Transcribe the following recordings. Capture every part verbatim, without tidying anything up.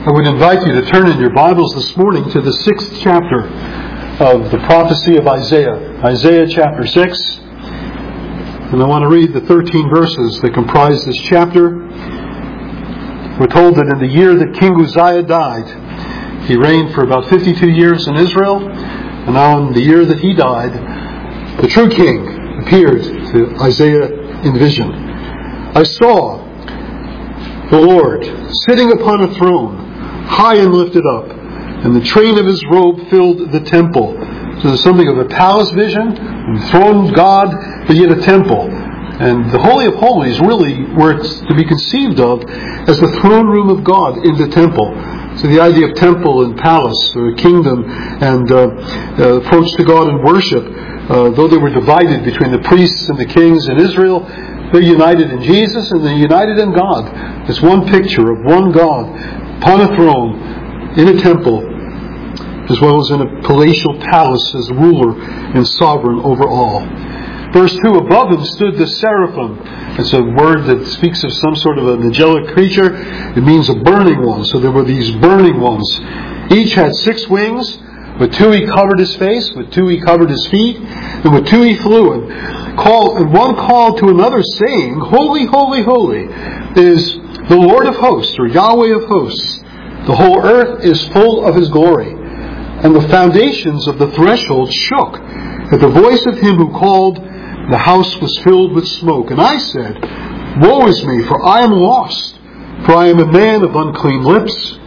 I would invite you to turn in your Bibles this morning to the sixth chapter of the prophecy of Isaiah. Isaiah chapter six. And I want to read the thirteen verses that comprise this chapter. We're told that in the year that King Uzziah died, he reigned for about fifty-two years in Israel. And now in the year that he died, the true king appeared to Isaiah in vision. I saw the Lord sitting upon a throne, high and lifted up, and the train of his robe filled the temple. So there's something of a palace vision, enthroned God, but yet a temple. And the Holy of Holies really were to be conceived of as the throne room of God in the temple. So the idea of temple and palace, or kingdom, and uh, uh, approach to God and worship, uh, though they were divided between the priests and the kings in Israel, they're united in Jesus and they're united in God. It's one picture of one God upon a throne, in a temple, as well as in a palatial palace as ruler and sovereign over all. Verse two, above him stood the seraphim. It's a word that speaks of some sort of an angelic creature. It means a burning one. So there were these burning ones. Each had six wings. With two he covered his face, with two he covered his feet, and with two he flew. And, call, and one called to another, saying, Holy, holy, holy is the Lord of hosts, or Yahweh of hosts. The whole earth is full of his glory. And the foundations of the threshold shook at the voice of him who called. The house was filled with smoke. And I said, Woe is me, for I am lost, for I am a man of unclean lips,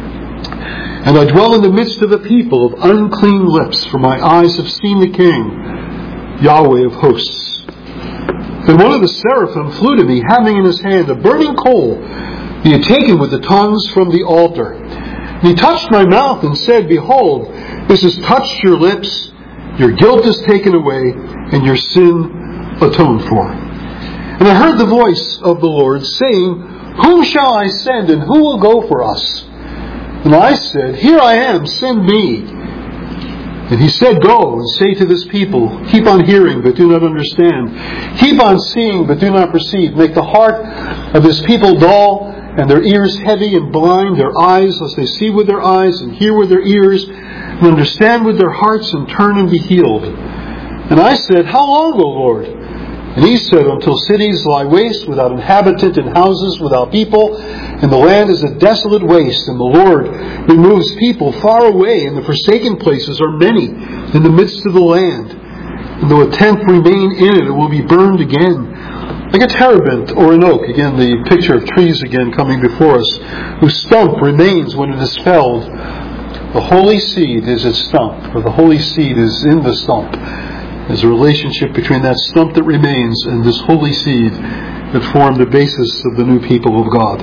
and I dwell in the midst of a people of unclean lips, for my eyes have seen the King, Yahweh of hosts. Then one of the seraphim flew to me, having in his hand a burning coal he had taken with the tongues from the altar. And he touched my mouth and said, Behold, this has touched your lips, your guilt is taken away, and your sin atoned for. And I heard the voice of the Lord saying, Whom shall I send, and who will go for us? And I said, Here I am, send me. And he said, Go and say to this people, Keep on hearing, but do not understand. Keep on seeing, but do not perceive. Make the heart of this people dull, and their ears heavy and blind, their eyes, lest they see with their eyes, and hear with their ears, and understand with their hearts, and turn and be healed. And I said, How long, O Lord? And he said, Until cities lie waste, without inhabitant, and houses without people, and the land is a desolate waste, and the Lord removes people far away, and the forsaken places are many in the midst of the land. And though a tenth remain in it, it will be burned again. Like a terebinth or an oak, again the picture of trees again coming before us, whose stump remains when it is felled. The holy seed is its stump, or the holy seed is in the stump. There's a relationship between that stump that remains and this holy seed that formed the basis of the new people of God.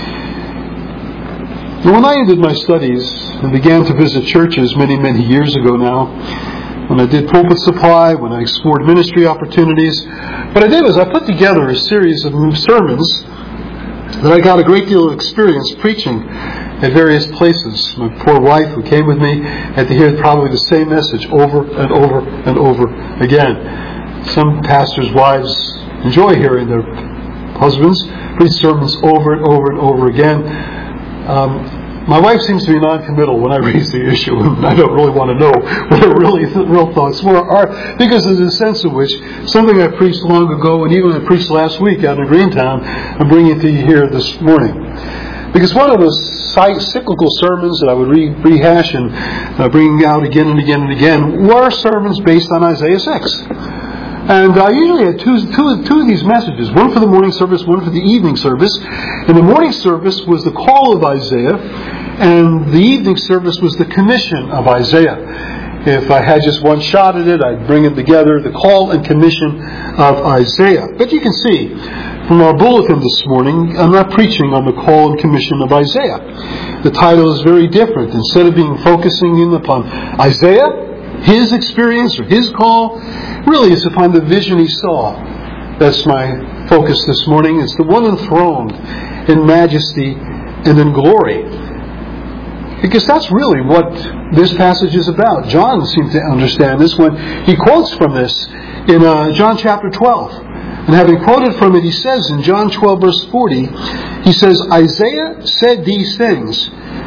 Now, when I ended my studies and began to visit churches many, many years ago now, when I did pulpit supply, when I explored ministry opportunities, what I did was I put together a series of sermons that I got a great deal of experience preaching at various places. My poor wife, who came with me, had to hear probably the same message over and over and over again. Some pastors' wives enjoy hearing their husbands preach sermons over and over and over again. Um, My wife seems to be non-committal when I raise the issue, and I don't really want to know what her really real thoughts were, are, because there's a sense in which something I preached long ago, and even I preached last week out in Greentown, I'm bringing it to you here this morning. Because one of those cyclical sermons that I would re- rehash and uh, bring out again and again and again were sermons based on Isaiah six. And I usually had two, two, two of these messages, one for the morning service, one for the evening service. And the morning service was the call of Isaiah, and the evening service was the commission of Isaiah. If I had just one shot at it, I'd bring them together, the call and commission of Isaiah. But you can see from our bulletin this morning, I'm not preaching on the call and commission of Isaiah. The title is very different. Instead of being focusing in upon Isaiah, his experience or his call, really it's upon the vision he saw. That's my focus this morning. It's the one enthroned in majesty and in glory. Because that's really what this passage is about. John seemed to understand this when he quotes from this in uh, John chapter twelve. And having quoted from it, he says in John twelve verse forty, he says, Isaiah said these things,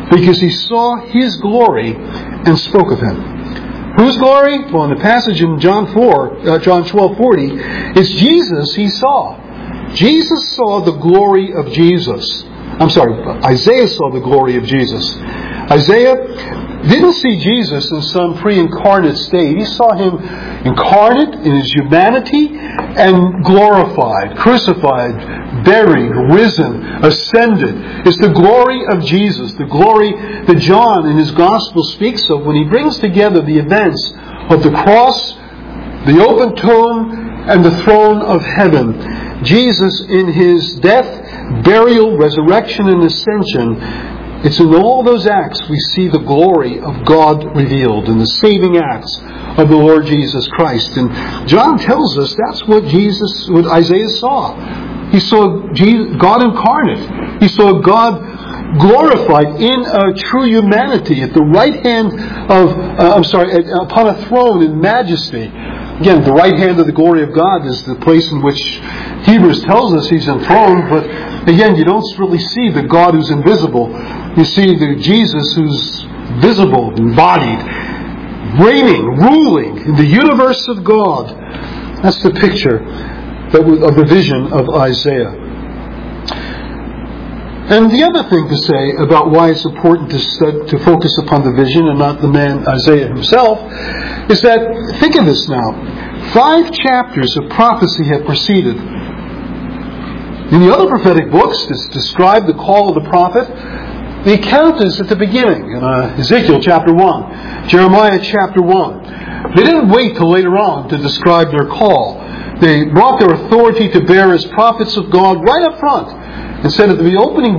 because he saw his glory and spoke of him. Whose glory? Well, in the passage in John four, uh, John twelve forty, it's Jesus he saw. Jesus saw the glory of Jesus. I'm sorry, Isaiah saw the glory of Jesus. Isaiah didn't see Jesus in some pre-incarnate state. He saw him incarnate in his humanity and glorified, crucified, buried, risen, ascended. It's the glory of Jesus, the glory that John in his gospel speaks of when he brings together the events of the cross, the open tomb, and the throne of heaven. Jesus in his death, burial, resurrection, and ascension. It's in all those acts we see the glory of God revealed, in the saving acts of the Lord Jesus Christ. And John tells us that's what Jesus, what Isaiah saw. He saw Jesus, God incarnate. He saw God glorified in a true humanity at the right hand of, uh, I'm sorry, upon a throne in majesty. Again, the right hand of the glory of God is the place in which Hebrews tells us He's enthroned, but again, you don't really see the God who's invisible. You see the Jesus who's visible, embodied, reigning, ruling in the universe of God. That's the picture that of the vision of Isaiah. And the other thing to say about why it's important to stud, to focus upon the vision and not the man Isaiah himself is that, think of this now, five chapters of prophecy have preceded. In the other prophetic books that describe the call of the prophet, the account is at the beginning, in uh, Ezekiel chapter one, Jeremiah chapter one. They didn't wait till later on to describe their call. They brought their authority to bear as prophets of God right up front, and said at the opening,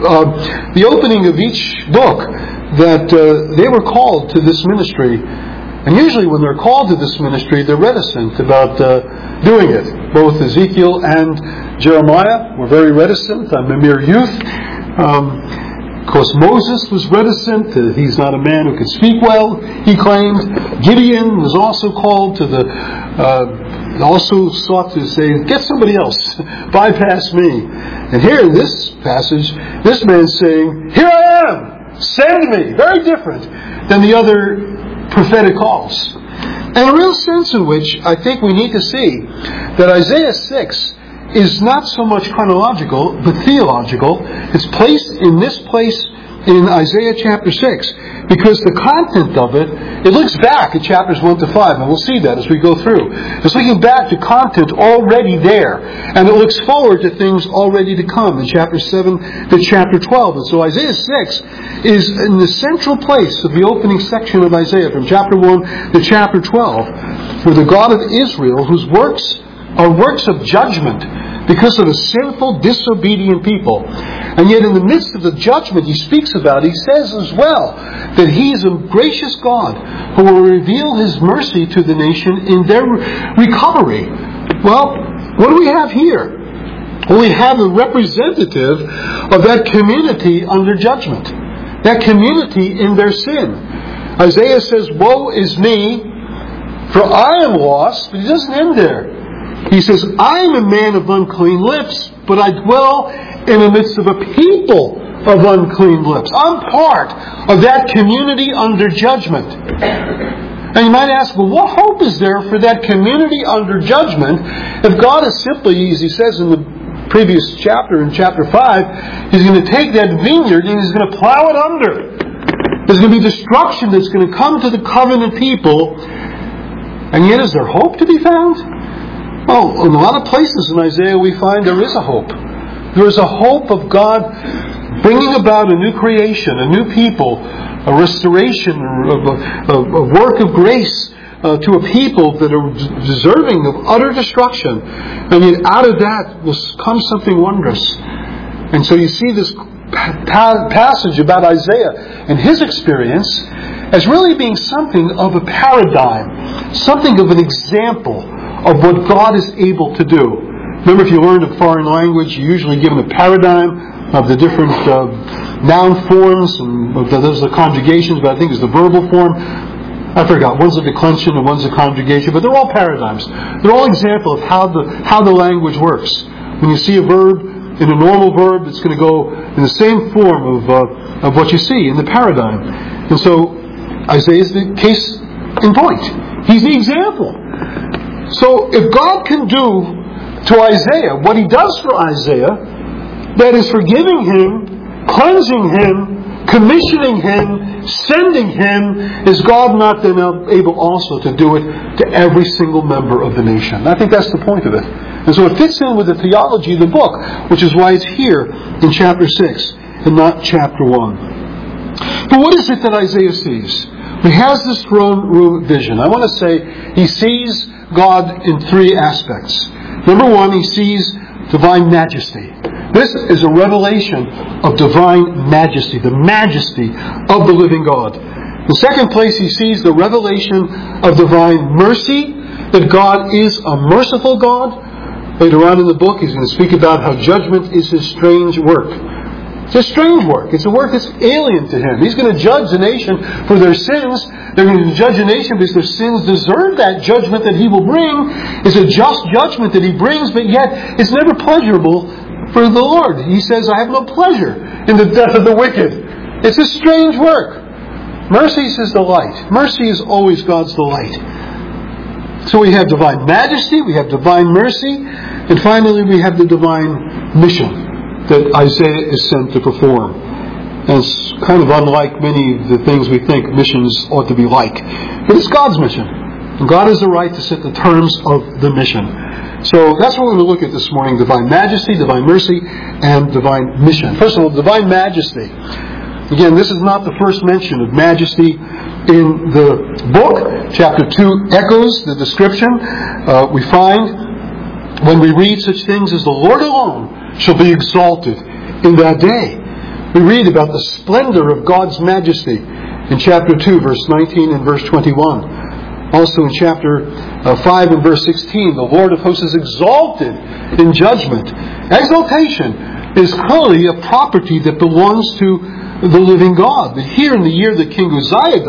uh, the opening of each book that uh, they were called to this ministry. And usually when they're called to this ministry, they're reticent about uh, doing it. Both Ezekiel and Jeremiah were very reticent. I'm a mere youth. Um, of course, Moses was reticent. Uh, he's not a man who could speak well, he claimed. Gideon was also called to the... Uh, also sought to say, get somebody else, bypass me. And here in this passage, this man's saying, here I am, send me. Very different than the other prophetic calls. And a real sense in which I think we need to see that Isaiah six is not so much chronological, but theological. It's placed in this place in Isaiah chapter six, because the content of it, it looks back at chapters one to five, and we'll see that as we go through. It's looking back to content already there, and it looks forward to things already to come in chapter seven to chapter twelve. And so Isaiah six is in the central place of the opening section of Isaiah, from chapter one to chapter twelve, where the God of Israel, whose works are works of judgment because of a sinful, disobedient people. And yet in the midst of the judgment he speaks about, he says as well that he is a gracious God who will reveal his mercy to the nation in their recovery. Well, what do we have here? Well, we have a representative of that community under judgment. That community in their sin. Isaiah says, woe is me, for I am lost. But he doesn't end there. He says, I am a man of unclean lips, but I dwell in the midst of a people of unclean lips. I'm part of that community under judgment. And you might ask, well, what hope is there for that community under judgment if God is simply, as he says in the previous chapter, in chapter five, he's going to take that vineyard and he's going to plow it under. There's going to be destruction that's going to come to the covenant people. And yet is there hope to be found? Well, in a lot of places in Isaiah we find there is a hope. There is a hope of God bringing about a new creation, a new people, a restoration, a, a, a work of grace uh, to a people that are deserving of utter destruction. And yet out of that will come something wondrous. And so you see this pa- passage about Isaiah and his experience as really being something of a paradigm, something of an example of what God is able to do. Remember, if you learned a foreign language, you're usually given a paradigm of the different uh, noun forms, and those are the conjugations, but I think it's the verbal form. I forgot. One's a declension and one's a conjugation, but they're all paradigms. They're all examples of how the how the language works. When you see a verb in a normal verb that's going to go in the same form of, uh, of what you see in the paradigm. And so Isaiah is the case in point. He's the example. So if God can do to Isaiah what He does for Isaiah, that is forgiving him, cleansing him, commissioning him, sending him, is God not then able also to do it to every single member of the nation? I think that's the point of it. And so it fits in with the theology of the book, which is why it's here in chapter six and not chapter one. But what is it that Isaiah sees? He has this throne room vision. I want to say he sees God in three aspects. Number one, he sees divine majesty. This is a revelation of divine majesty, the majesty of the living God. In the second place, he sees the revelation of divine mercy, that God is a merciful God. Later on in the book, he's going to speak about how judgment is His strange work. It's a strange work. It's a work that's alien to Him. He's going to judge the nation for their sins. They're going to judge the nation because their sins deserve that judgment that He will bring. It's a just judgment that He brings, but yet it's never pleasurable for the Lord. He says, I have no pleasure in the death of the wicked. It's a strange work. Mercy is His delight. Mercy is always God's delight. So we have divine majesty, we have divine mercy, and finally we have the divine mission that Isaiah is sent to perform. And it's kind of unlike many of the things we think missions ought to be like. But it's God's mission. And God has the right to set the terms of the mission. So that's what we're going to look at this morning: divine majesty, divine mercy, and divine mission. First of all, divine majesty. Again, this is not the first mention of majesty in the book. Chapter two echoes the description. Uh, we find when we read such things as the Lord alone shall be exalted in that day. We read about the splendor of God's majesty in chapter two, verse nineteen and verse twenty-one. Also in chapter uh, five and verse sixteen, the Lord of hosts is exalted in judgment. Exaltation is clearly a property that belongs to the living God. But here in the year that King Uzziah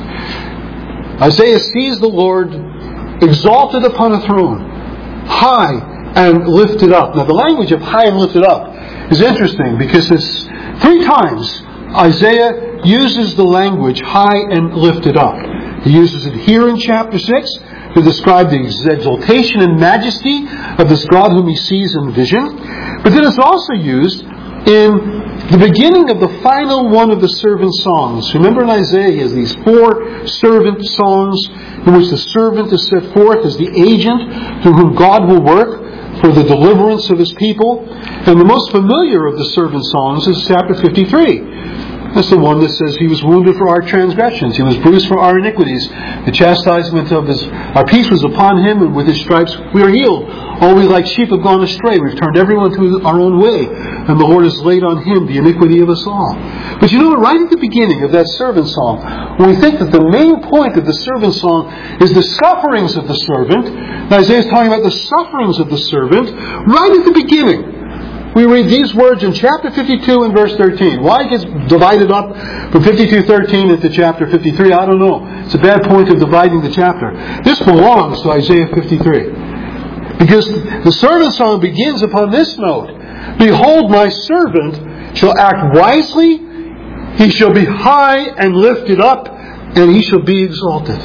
died, Isaiah sees the Lord exalted upon a throne, high and lifted up. Now the language of high and lifted up is interesting because it's three times Isaiah uses the language high and lifted up. He uses it here in chapter six to describe the exaltation and majesty of this God whom he sees in vision. But then it's also used in the beginning of the final one of the servant songs. Remember in Isaiah he has these four servant songs in which the servant is set forth as the agent through whom God will work for the deliverance of His people. And the most familiar of the servant songs is chapter fifty-three. That's the one that says, He was wounded for our transgressions, He was bruised for our iniquities. The chastisement of his, our peace was upon Him, and with His stripes we are healed. All we like sheep have gone astray. We've turned everyone to our own way, and the Lord has laid on Him the iniquity of us all. But you know what? Right at the beginning of that servant song, when we think that the main point of the servant song is the sufferings of the servant, and Isaiah is talking about the sufferings of the servant, right at the beginning, we read these words in chapter fifty-two and verse thirteen. Why it gets divided up from fifty-two thirteen into chapter fifty-three, I don't know. It's a bad point of dividing the chapter. This belongs to Isaiah fifty-three. Because the servant song begins upon this note: Behold, my servant shall act wisely, he shall be high and lifted up, and he shall be exalted.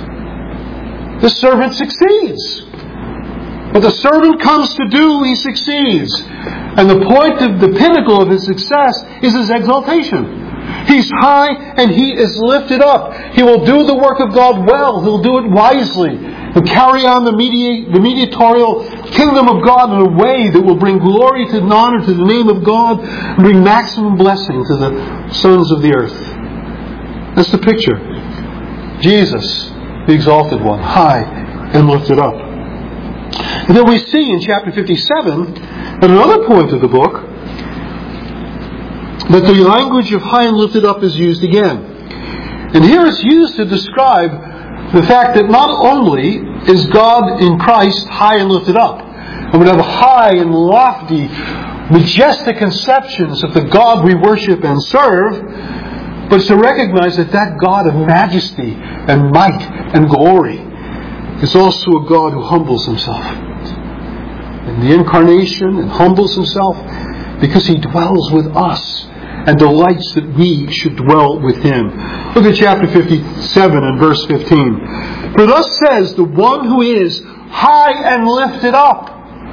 The servant succeeds. What the servant comes to do, he succeeds. And the point of the pinnacle of his success is his exaltation. He's high and he is lifted up. He will do the work of God well. He'll do it wisely. He'll carry on the, medi- the mediatorial kingdom of God in a way that will bring glory to and honor to the name of God and bring maximum blessing to the sons of the earth. That's the picture. Jesus, the exalted one, high and lifted up. And then we see in chapter fifty-seven, at another point of the book, that the language of high and lifted up is used again. And here it's used to describe the fact that not only is God in Christ high and lifted up, and we have high and lofty, majestic conceptions of the God we worship and serve, but it's to recognize that that God of majesty and might and glory is also a God who humbles Himself in the incarnation and humbles Himself because He dwells with us and delights that we should dwell with Him. Look at chapter fifty-seven and verse fifteen. For thus says the one who is high and lifted up.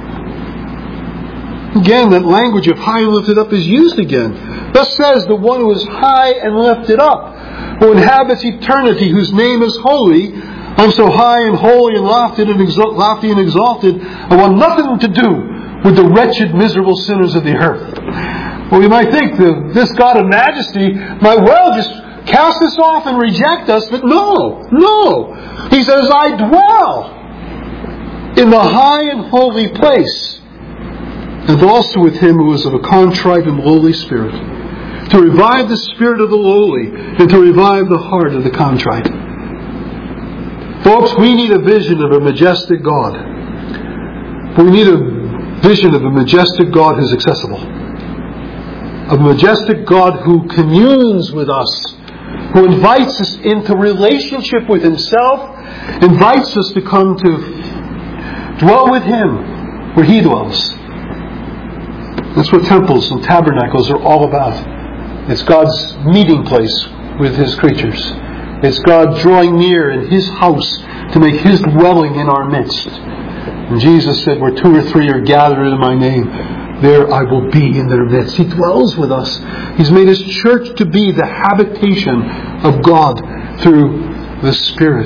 Again, that language of high and lifted up is used again. Thus says the one who is high and lifted up, who inhabits eternity, whose name is holy. I'm so high and holy and lofty and, exalt- lofty and exalted, I want nothing to do with the wretched, miserable sinners of the earth. Well, we might think that this God of majesty might well just cast us off and reject us, but no, no. He says, I dwell in the high and holy place, and also with Him who is of a contrite and lowly spirit, to revive the spirit of the lowly and to revive the heart of the contrite. Folks, we need a vision of a majestic God. But we need a vision of a majestic God who's accessible. A majestic God who communes with us, who invites us into relationship with Himself, invites us to come to dwell with Him where He dwells. That's what temples and tabernacles are all about. It's God's meeting place with His creatures. It's God drawing near in His house to make His dwelling in our midst. And Jesus said, where two or three are gathered in my name, there I will be in their midst. He dwells with us. He's made His church to be the habitation of God through the Spirit.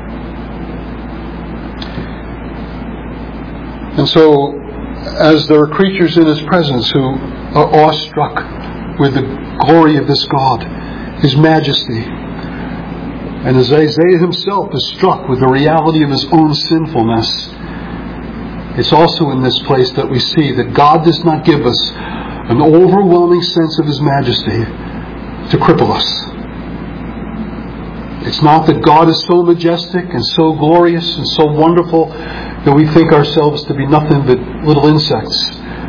And so, as there are creatures in His presence who are awestruck with the glory of this God, His majesty, and as Isaiah himself is struck with the reality of his own sinfulness, it's also in this place that we see that God does not give us an overwhelming sense of His majesty to cripple us. It's not that God is so majestic and so glorious and so wonderful that we think ourselves to be nothing but little insects.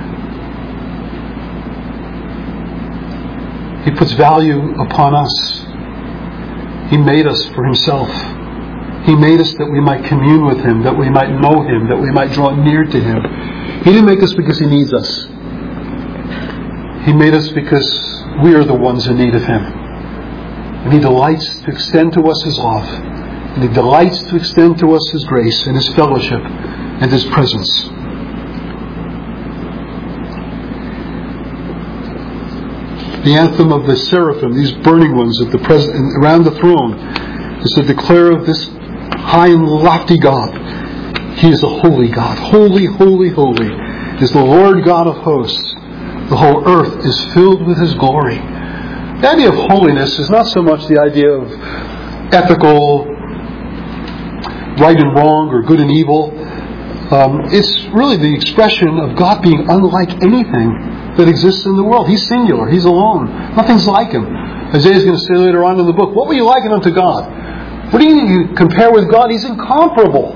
He puts value upon us. He made us for Himself. He made us that we might commune with Him, that we might know Him, that we might draw near to Him. He didn't make us because He needs us. He made us because we are the ones in need of Him. And He delights to extend to us His love. And He delights to extend to us His grace and His fellowship and His presence. The anthem of the seraphim, these burning ones at the pres- around the throne, is to declare of this high and lofty God. He is a holy God. Holy, holy, holy is the Lord God of hosts. The whole earth is filled with His glory. The idea of holiness is not so much the idea of ethical, right and wrong, or good and evil. Um, it's really the expression of God being unlike anything that exists in the world. He's singular. He's alone. Nothing's like Him. Isaiah's going to say later on in the book, what will you liken unto God? What do you compare with God? He's incomparable.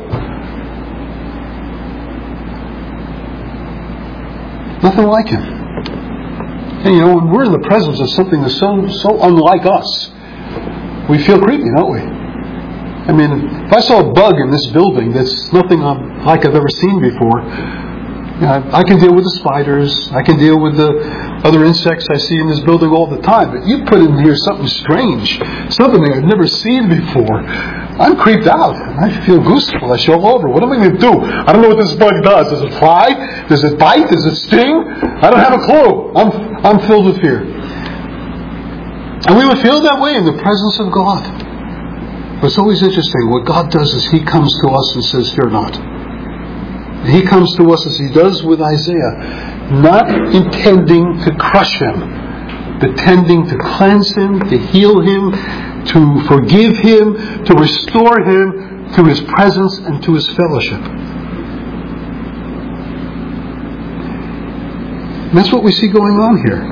Nothing like Him. And you know, when we're in the presence of something that's so, so unlike us, we feel creepy, don't we? I mean, if I saw a bug in this building that's nothing like I've ever seen before, you know, I can deal with the spiders, I can deal with the other insects I see in this building all the time, but you put in here something strange, something I've never seen before. I'm creeped out. I feel goose flesh all over. What am I going to do? I don't know what this bug does. Does it fly? Does it bite? Does it sting? I don't have a clue. I'm, I'm filled with fear. And we would feel that way in the presence of God. But it's always interesting. What God does is He comes to us and says, fear not. And He comes to us as He does with Isaiah, not intending to crush him, but tending to cleanse him, to heal him, to forgive him, to restore him to His presence and to His fellowship. And that's what we see going on here.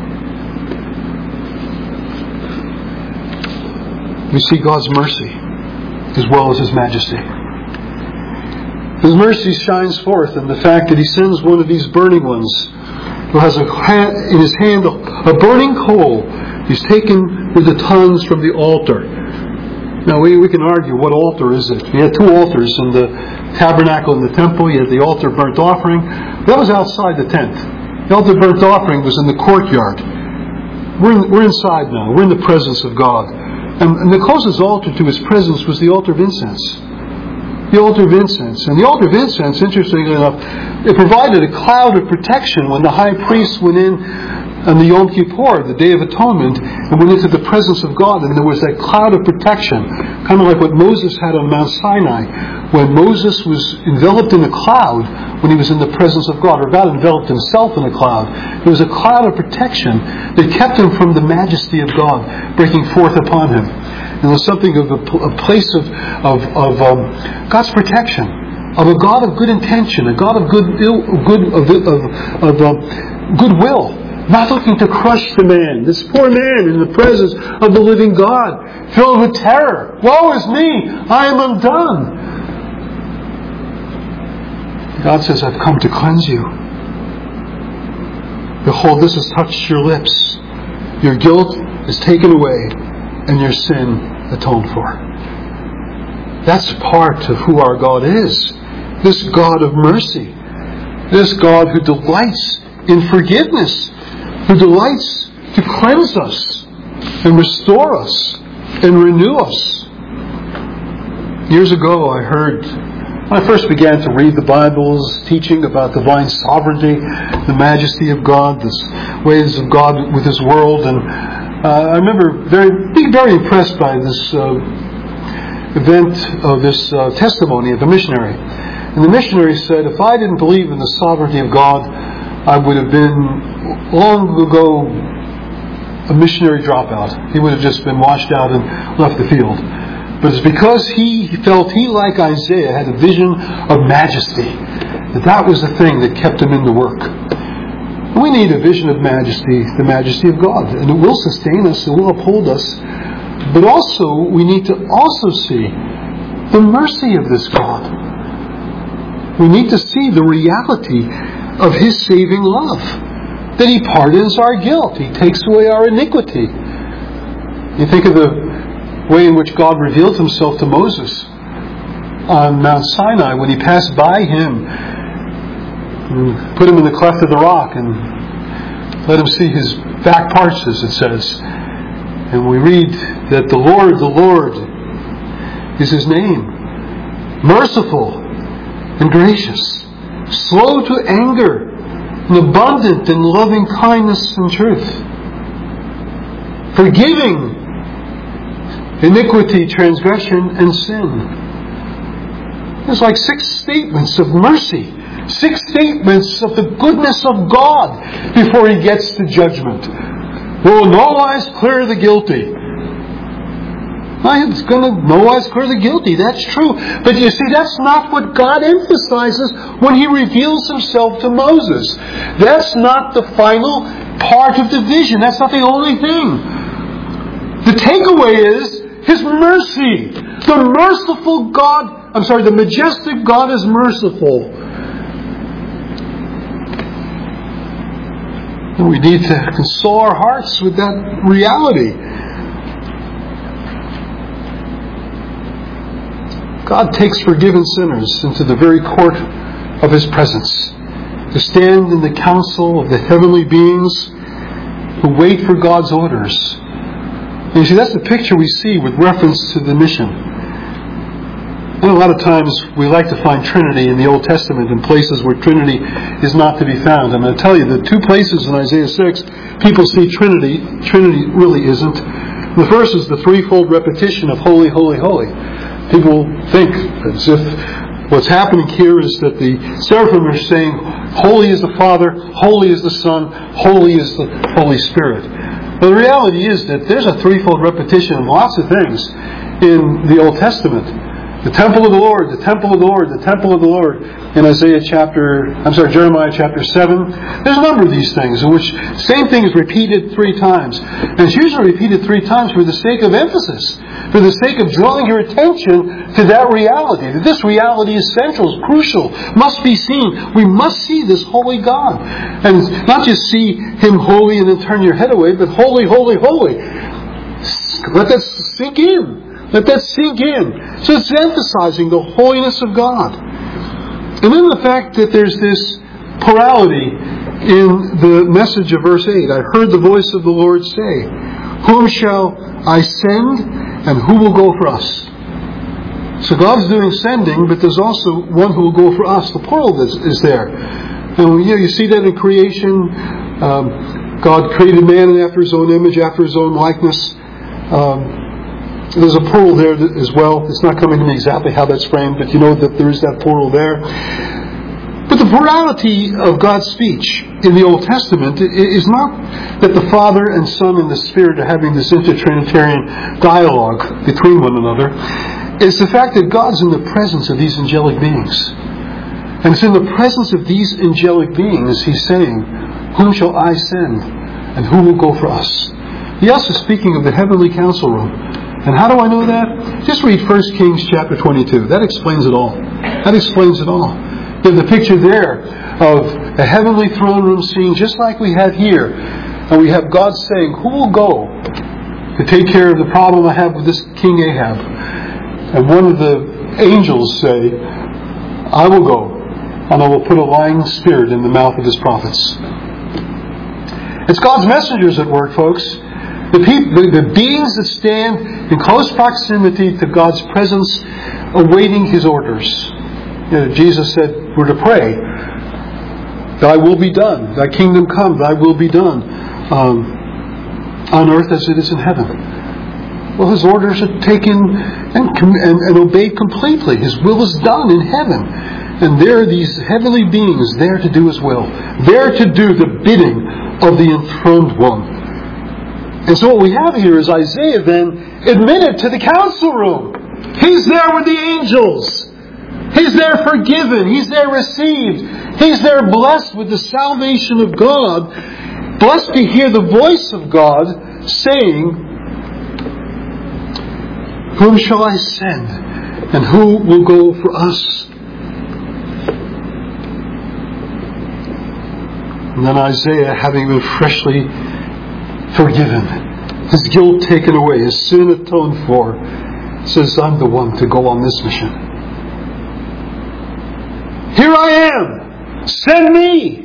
We see God's mercy as well as His majesty. His mercy shines forth in the fact that He sends one of these burning ones who has a hand, in his hand a burning coal. He's taken with the tongues from the altar. Now we, we can argue, what altar is it? We had two altars in the tabernacle and the temple. You had the altar burnt offering. That was outside the tent. The altar burnt offering was in the courtyard. We're, in, we're inside now. We're in the presence of God. And, and the closest altar to His presence was the altar of incense. The altar of incense. And the altar of incense, interestingly enough, it provided a cloud of protection when the high priest went in on the Yom Kippur, the Day of Atonement, and went into the presence of God. And there was that cloud of protection, kind of like what Moses had on Mount Sinai, when Moses was enveloped in a cloud when he was in the presence of God, or God enveloped Himself in a cloud. There was a cloud of protection that kept him from the majesty of God breaking forth upon him. And it was something of a, a place of, of, of um, God's protection, of a God of good intention, a God of good, ill, good of, of, of uh, goodwill. Not looking to crush the man. This poor man in the presence of the living God, filled with terror. Woe is me! I am undone. God says, I've come to cleanse you. Behold, this has touched your lips. Your guilt is taken away, and your sin atoned for. That's part of who our God is. This God of mercy. This God who delights in forgiveness. Who delights to cleanse us and restore us and renew us. Years ago I heard, when I first began to read the Bible's teaching about divine sovereignty, the majesty of God, the ways of God with His world, and uh, I remember very, being very impressed by this uh, event of this uh, testimony of a missionary. And the missionary said, if I didn't believe in the sovereignty of God, I would have been long ago a missionary dropout. He would have just been washed out and left the field. But it's because he felt he, like Isaiah, had a vision of majesty, that that was the thing that kept him in the work. We need a vision of majesty, the majesty of God, and it will sustain us, it will uphold us. But also, we need to also see the mercy of this God. We need to see the reality of His saving love. That He pardons our guilt. He takes away our iniquity. You think of the way in which God revealed Himself to Moses on Mount Sinai when He passed by him and put him in the cleft of the rock and let him see his back parts, as it says. And we read that the Lord, the Lord is His name. Merciful and gracious. Slow to anger. And abundant in loving kindness and truth. Forgiving iniquity, transgression, and sin. There's like six statements of mercy. Six statements of the goodness of God before He gets to judgment. Will no wise clear the guilty. It's going to no wise clear the guilty. That's true. But you see, that's not what God emphasizes when He reveals Himself to Moses. That's not the final part of the vision. That's not the only thing. The takeaway is His mercy. The merciful God, I'm sorry, the majestic God is merciful. And we need to console our hearts with that reality. God takes forgiven sinners into the very court of His presence to stand in the council of the heavenly beings who wait for God's orders. And you see, that's the picture we see with reference to the mission. And a lot of times we like to find Trinity in the Old Testament in places where Trinity is not to be found. I'm going to tell you, the two places in Isaiah six people see Trinity, Trinity really isn't. The first is the threefold repetition of holy, holy, holy. People think as if what's happening here is that the seraphim are saying, holy is the Father, holy is the Son, holy is the Holy Spirit. But the reality is that there's a threefold repetition of lots of things in the Old Testament. The temple of the Lord, the temple of the Lord, the temple of the Lord. In Isaiah chapter, I'm sorry, Jeremiah chapter seven. There's a number of these things in which the same thing is repeated three times. And it's usually repeated three times for the sake of emphasis, for the sake of drawing your attention to that reality. That this reality is central, is crucial, must be seen. We must see this holy God. And not just see Him holy and then turn your head away, but holy, holy, holy. Let that sink in. Let that sink in. So it's emphasizing the holiness of God. And then the fact that there's this plurality in the message of verse eight, I heard the voice of the Lord say, whom shall I send, and who will go for us? So God's doing sending, but there's also one who will go for us. The plural is, is there. And you know, you see that in creation. Um, God created man after His own image, after His own likeness. Um, there's a plural there as well. It's not coming to me exactly how that's framed, but you know that there is that plural there. But the plurality of God's speech in the Old Testament is not that the Father and Son and the Spirit are having this intertrinitarian dialogue between one another. It's the fact that God's in the presence of these angelic beings. And it's in the presence of these angelic beings He's saying, whom shall I send, and who will go for us? He also is speaking of the heavenly council room. And how do I know that? Just read First Kings chapter twenty-two. That explains it all. That explains it all. You have the picture there of a heavenly throne room scene just like we have here. And we have God saying, who will go to take care of the problem I have with this King Ahab? And one of the angels say, I will go, and I will put a lying spirit in the mouth of his prophets. It's God's messengers at work, folks. The, people, the, the beings that stand in close proximity to God's presence, awaiting His orders. You know, Jesus said, we're to pray, Thy will be done, Thy kingdom come, Thy will be done, um, on earth as it is in heaven. Well, His orders are taken and, and, and obeyed completely. His will is done in heaven. And there are these heavenly beings there to do His will. There to do the bidding of the enthroned one. And so what we have here is Isaiah then admitted to the council room. He's there with the angels. He's there forgiven. He's there received. He's there blessed with the salvation of God. Blessed to hear the voice of God saying, whom shall I send? And who will go for us? And then Isaiah, having been freshly forgiven, his guilt taken away, his sin atoned for, says, I'm the one to go on this mission. Here I am! Send me!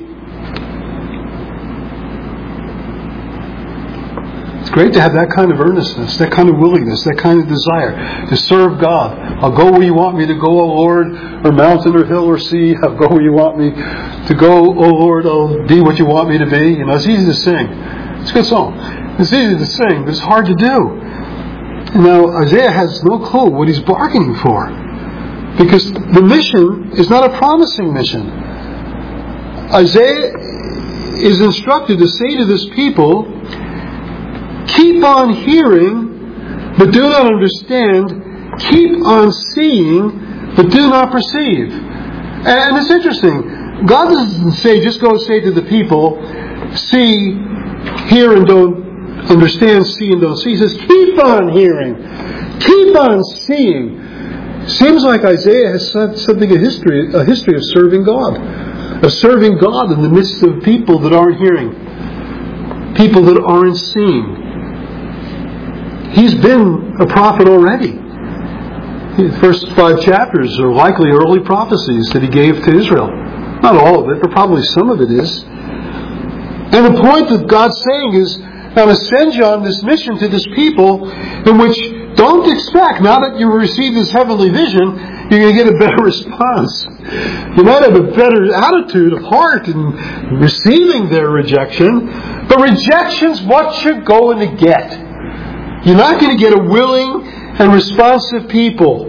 It's great to have that kind of earnestness, that kind of willingness, that kind of desire to serve God. I'll go where you want me to go, O Lord, or mountain or hill or sea. I'll go where you want me to go, O Lord. I'll be what you want me to be. You know, it's easy to sing. It's a good song. It's easy to sing, but it's hard to do. Now, Isaiah has no clue what he's bargaining for. Because the mission is not a promising mission. Isaiah is instructed to say to this people, keep on hearing, but do not understand. Keep on seeing, but do not perceive. And it's interesting. God doesn't say, just go say to the people, see, hear and don't understand, see and don't see. He says, keep on hearing. Keep on seeing. Seems like Isaiah has something, a history, a history of serving God. Of serving God in the midst of people that aren't hearing. People that aren't seeing. He's been a prophet already. The first five chapters are likely early prophecies that he gave to Israel. Not all of it, but probably some of it is. And the point that God's saying is, I'm going to send you on this mission to this people in which don't expect, now that you receive this heavenly vision, you're going to get a better response. You might have a better attitude of heart in receiving their rejection, but rejection's what you're going to get. You're not going to get a willing and responsive people.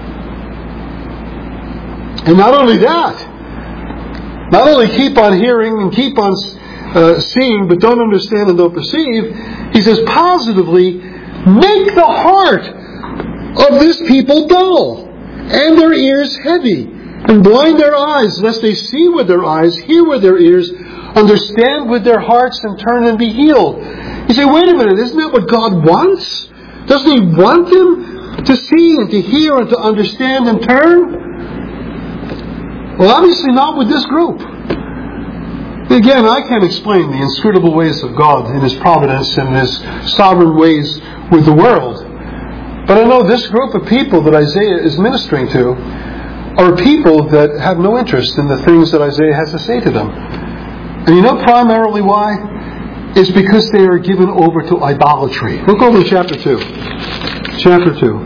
And not only that, not only keep on hearing and keep on uh, seeing, but don't understand and don't perceive, he says positively, make the heart of this people dull, and their ears heavy, and blind their eyes, lest they see with their eyes, hear with their ears, understand with their hearts, and turn and be healed. You say, wait a minute, isn't that what God wants? Doesn't He want them to see and to hear and to understand and turn? Well, obviously not with this group. Again, I can't explain the inscrutable ways of God in His providence and His sovereign ways with the world. But I know this group of people that Isaiah is ministering to are people that have no interest in the things that Isaiah has to say to them. And you know primarily why? It's because they are given over to idolatry. Look over to chapter two. Chapter two.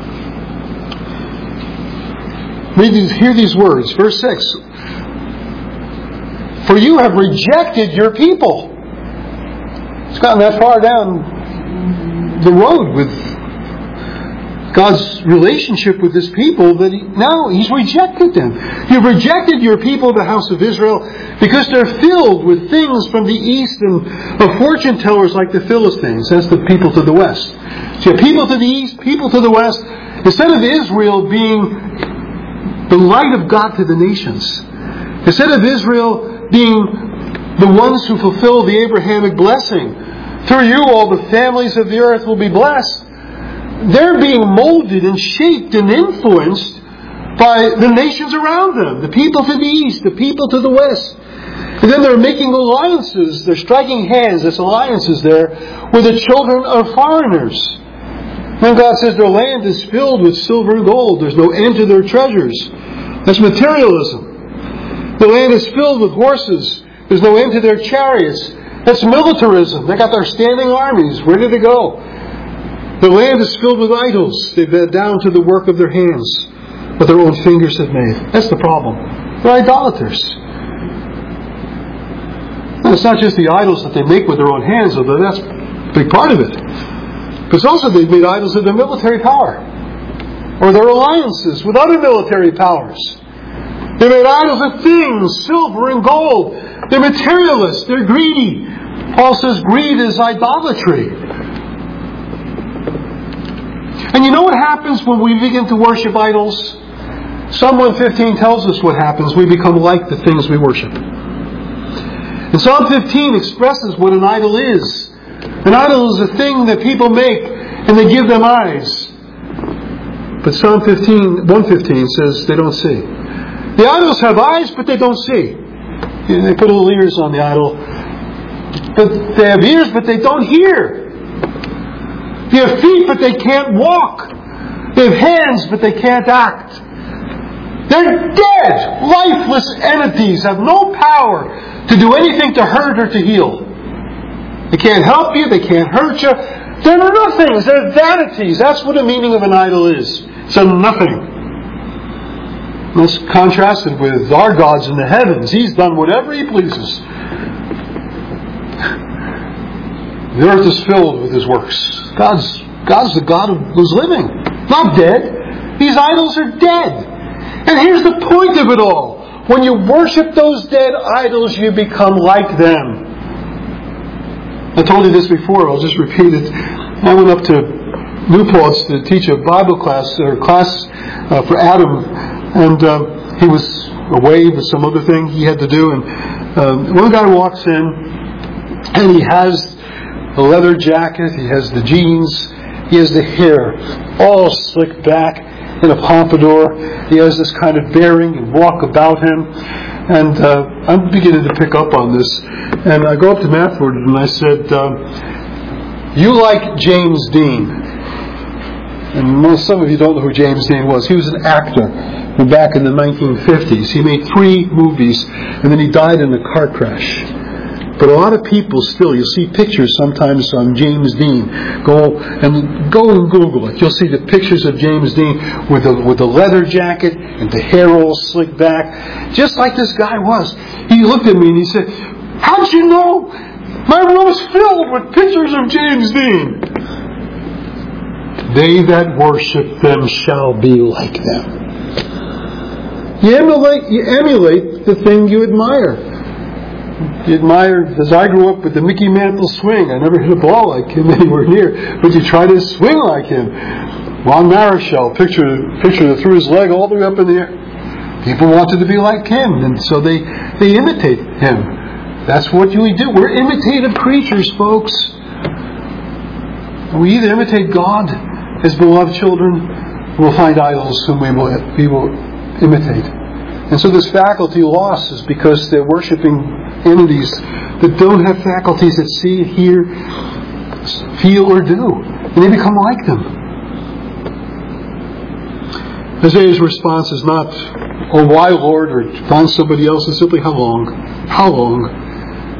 Read these, hear these words. Verse six. For you have rejected your people. It's gotten that far down the road with God's relationship with His people that he, now He's rejected them. You've rejected your people, the house of Israel, because they're filled with things from the east and of fortune tellers like the Philistines. That's the people to the west. So you have people to the east, people to the west. Instead of Israel being the light of God to the nations, instead of Israel being the ones who fulfill the Abrahamic blessing, through you all the families of the earth will be blessed, they're being molded and shaped and influenced by the nations around them. The people to the east, the people to the west. And then they're making alliances, they're striking hands, there's alliances there, with the children of foreigners. Then God says their land is filled with silver and gold. There's no end to their treasures. That's materialism. The land is filled with horses. There's no end to their chariots. That's militarism. They got their standing armies ready to go. The land is filled with idols. They bend down to the work of their hands, what their own fingers have made. That's the problem. They're idolaters. And it's not just the idols that they make with their own hands, although that's a big part of it. But it's also they've made idols of their military power, or their alliances with other military powers. They made idols of things, silver and gold. They're materialists. They're greedy. Paul says greed is idolatry. And you know what happens when we begin to worship idols? Psalm one fifteen tells us what happens. We become like the things we worship. And Psalm fifteen expresses what an idol is. An idol is a thing that people make and they give them eyes. But Psalm fifteen, one fifteen says they don't see. The idols have eyes, but they don't see. They put little ears on the idol. But they have ears, but they don't hear. They have feet, but they can't walk. They have hands, but they can't act. They're dead, lifeless entities, have no power to do anything to hurt or to heal. They can't help you, they can't hurt you. They're nothings, they're vanities. That's what the meaning of an idol is. It's a nothing. That's contrasted with our God's in the heavens. He's done whatever He pleases. The earth is filled with His works. God's, God's the God who's living, not dead. These idols are dead. And here's the point of it all. When you worship those dead idols, you become like them. I told you this before, I'll just repeat it. I went up to New Paltz to teach a Bible class, or class uh, for Adam, and uh, he was away with some other thing he had to do, and um, one guy walks in, and he has the leather jacket, he has the jeans, he has the hair all slicked back in a pompadour, he has this kind of bearing and walk about him, and uh, I'm beginning to pick up on this, and I go up to Matford and I said, um, you like James Dean. And most, some of you don't know who James Dean was. He was an actor from back in the nineteen fifties. He made three movies and then he died in a car crash. But a lot of people still, you'll see pictures sometimes on James Dean. Go and go and Google it. You'll see the pictures of James Dean with the with the leather jacket and the hair all slicked back, just like this guy was. He looked at me and he said, "How'd you know? My room's filled with pictures of James Dean." They that worship them shall be like them. You emulate, you emulate the thing you admire. You admire, as I grew up with the Mickey Mantle swing. I never hit a ball like him anywhere near, but you try to swing like him. Ron Marichal, picture, picture that threw his leg all the way up in the air. People wanted to be like him, and so they, they imitate him. That's what we do. We're imitative creatures, folks. We either imitate God as beloved children, we'll find idols whom we will, we will imitate. And so this faculty loss is because they're worshiping entities that don't have faculties that see, hear, feel, or do. And they become like them. Isaiah's response is not, "Oh, why, Lord?" or "Find somebody else." It's simply, "How long? How long?"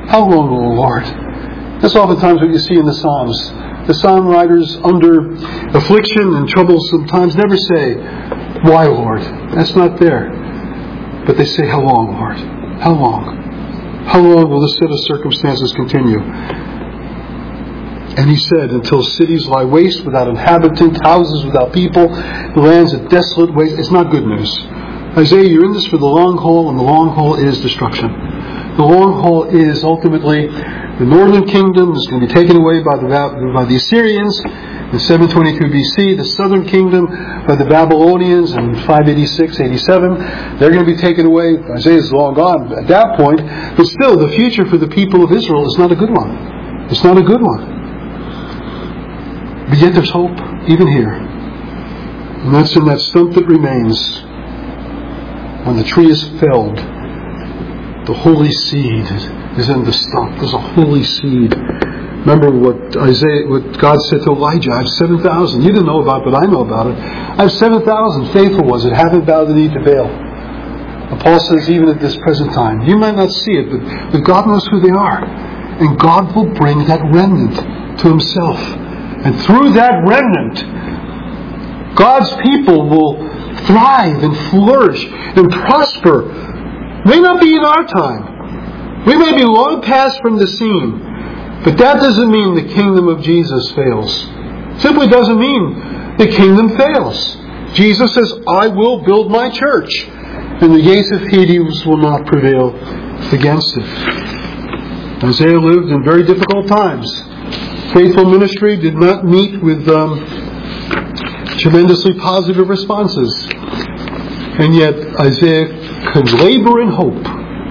How long, O Lord? That's oftentimes what you see in the Psalms. The psalm writers, under affliction and troublesome times, never say, "Why, Lord?" That's not there. But they say, "How long, Lord? How long? How long will this set of circumstances continue?" And he said, "Until cities lie waste without inhabitant, houses without people, the land's a desolate waste." It's not good news. Isaiah, you're in this for the long haul, and the long haul is destruction. The long haul is ultimately the northern kingdom is going to be taken away by the by the Assyrians in seven twenty-two B C. The southern kingdom by the Babylonians in five eighty-six eighty-seven. They're going to be taken away. Isaiah's long gone at that point. But still, the future for the people of Israel is not a good one. It's not a good one. But yet there's hope, even here. And that's in that stump that remains. When the tree is felled, the holy seed is in the stump. There's a holy seed. Remember what Isaiah, what God said to Elijah, "I have seven thousand. You didn't know about it, but I know about it. I have seven thousand faithful ones that haven't bowed the knee to Baal." And Paul says, even at this present time, you might not see it, but, but God knows who they are. And God will bring that remnant to Himself. And through that remnant, God's people will thrive and flourish and prosper. May not be in our time. We may be long past from the scene. But that doesn't mean the kingdom of Jesus fails. Simply doesn't mean the kingdom fails. Jesus says, "I will build my church, and the gates of Hades will not prevail against it." Isaiah lived in very difficult times. Faithful ministry did not meet with um, tremendously positive responses. And yet Isaiah could labor in hope.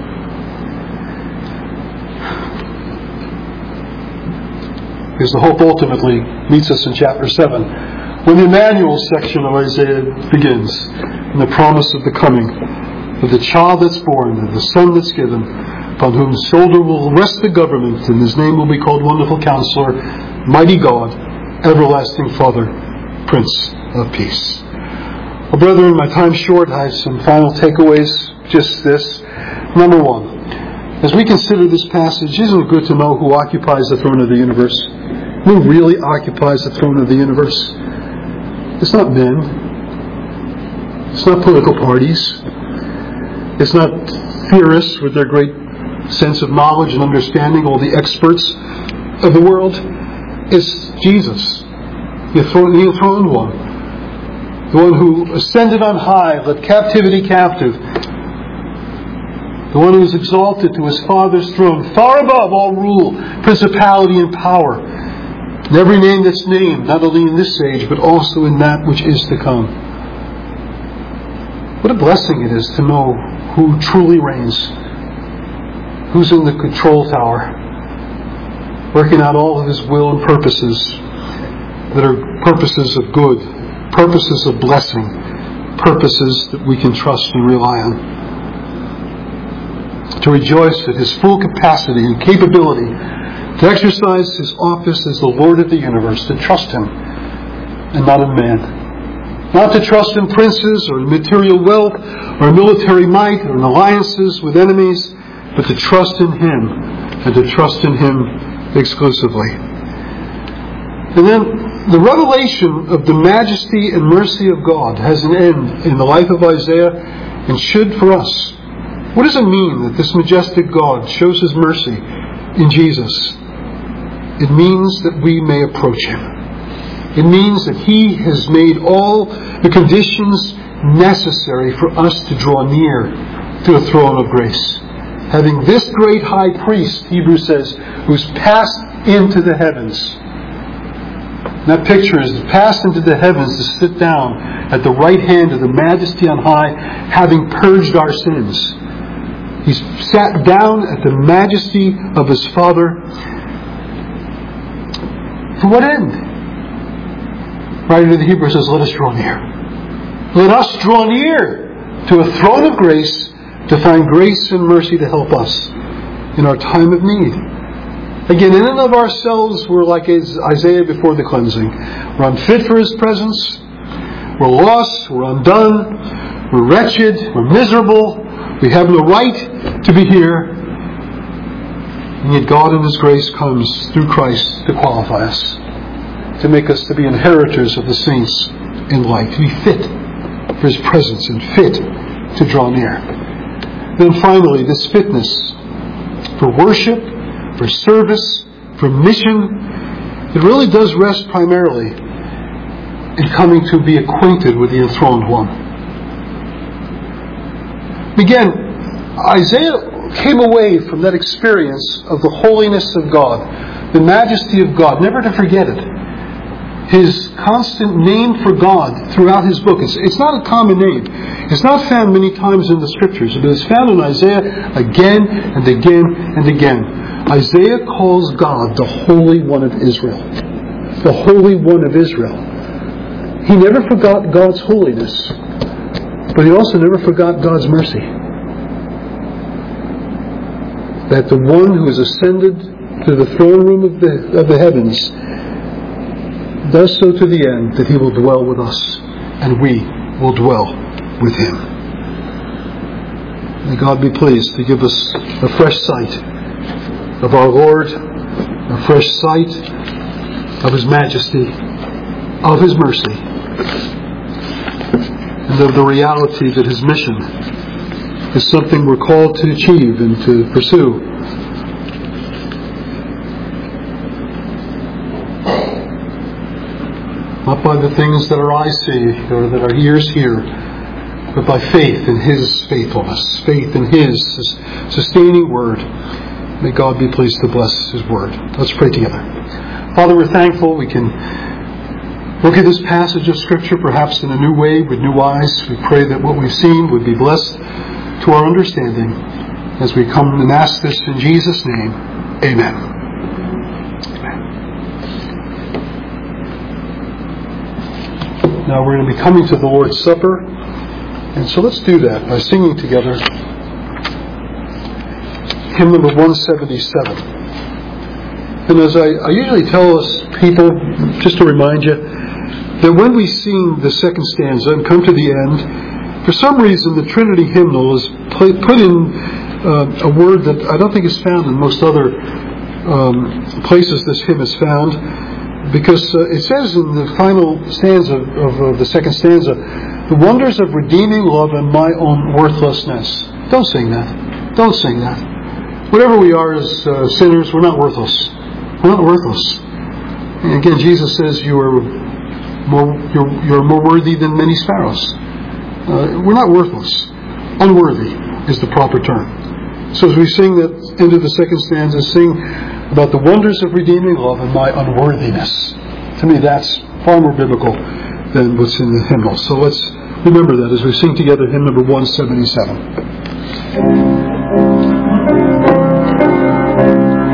Because the hope ultimately meets us in chapter seven, when the Emmanuel section of Isaiah begins, and the promise of the coming of the child that's born and the son that's given, upon whose shoulder will rest the government, and His name will be called Wonderful Counselor, Mighty God, Everlasting Father, Prince of Peace. Well, brethren, my time's short. I have some final takeaways. Just this. Number one, as we consider this passage, isn't it good to know who occupies the throne of the universe? Who really occupies the throne of the universe? It's not men. It's not political parties. It's not theorists with their great sense of knowledge and understanding, all the experts of the world. It's Jesus, the enthroned one. The one who ascended on high, led captivity captive. The one who is exalted to His Father's throne, far above all rule, principality, and power. And every name that's named, not only in this age, but also in that which is to come. What a blessing it is to know who truly reigns. Who's in the control tower, working out all of His will and purposes that are purposes of good, purposes of blessing, purposes that we can trust and rely on. To rejoice at His full capacity and capability to exercise His office as the Lord of the universe, to trust Him and not in man. Not to trust in princes or in material wealth or military might or in alliances with enemies, but to trust in Him and to trust in Him exclusively. And then the revelation of the majesty and mercy of God has an end in the life of Isaiah and should for us. What does it mean that this majestic God shows His mercy in Jesus? It means that we may approach Him. It means that He has made all the conditions necessary for us to draw near to the throne of grace. Having this great high priest, Hebrews says, who's passed into the heavens. And that picture is passed into the heavens to sit down at the right hand of the Majesty on high, having purged our sins. He's sat down at the majesty of His Father. For what end? Writer to the Hebrews says, let us draw near. Let us draw near to a throne of grace to find grace and mercy to help us in our time of need. Again, in and of ourselves, we're like Isaiah before the cleansing. We're unfit for His presence. We're lost. We're undone. We're wretched. We're miserable. We have no right to be here. And yet God in His grace comes through Christ to qualify us, to make us to be inheritors of the saints in light, to be fit for His presence and fit to draw near. Then finally, this fitness for worship, for service, for mission, it really does rest primarily in coming to be acquainted with the enthroned one. Again, Isaiah came away from that experience of the holiness of God, the majesty of God, never to forget it. His constant name for God throughout his book. It's, it's not a common name. It's not found many times in the Scriptures, but it's found in Isaiah again and again and again. Isaiah calls God the Holy One of Israel. The Holy One of Israel. He never forgot God's holiness, but he also never forgot God's mercy. That the one who has ascended to the throne room of the, of the heavens does so to the end that He will dwell with us, and we will dwell with Him. May God be pleased to give us a fresh sight of our Lord, a fresh sight of His majesty, of His mercy, and of the reality that His mission is something we're called to achieve and to pursue. Not by the things that our eyes see or that our ears hear, but by faith in His faithfulness, faith in His sustaining Word. May God be pleased to bless His Word. Let's pray together. Father, we're thankful we can look at this passage of Scripture perhaps in a new way, with new eyes. We pray that what we've seen would be blessed to our understanding as we come and ask this in Jesus' name. Amen. Now we're going to be coming to the Lord's Supper, and so let's do that by singing together hymn number one seventy-seven. And as I, I usually tell us people, just to remind you, that when we sing the second stanza and come to the end, for some reason the Trinity hymnal is put in uh, a word that I don't think is found in most other um, places this hymn is found. Because uh, it says in the final stanza of, of the second stanza, the wonders of redeeming love and my own worthlessness. Don't sing that. Don't sing that. Whatever we are as uh, sinners, we're not worthless. We're not worthless. And again, Jesus says you are more, you're, you're more worthy than many sparrows. Uh, we're not worthless. Unworthy is the proper term. So as we sing that into the second stanza, sing about the wonders of redeeming love and my unworthiness. To me, that's far more biblical than what's in the hymnal. So let's remember that as we sing together hymn number one seventy-seven.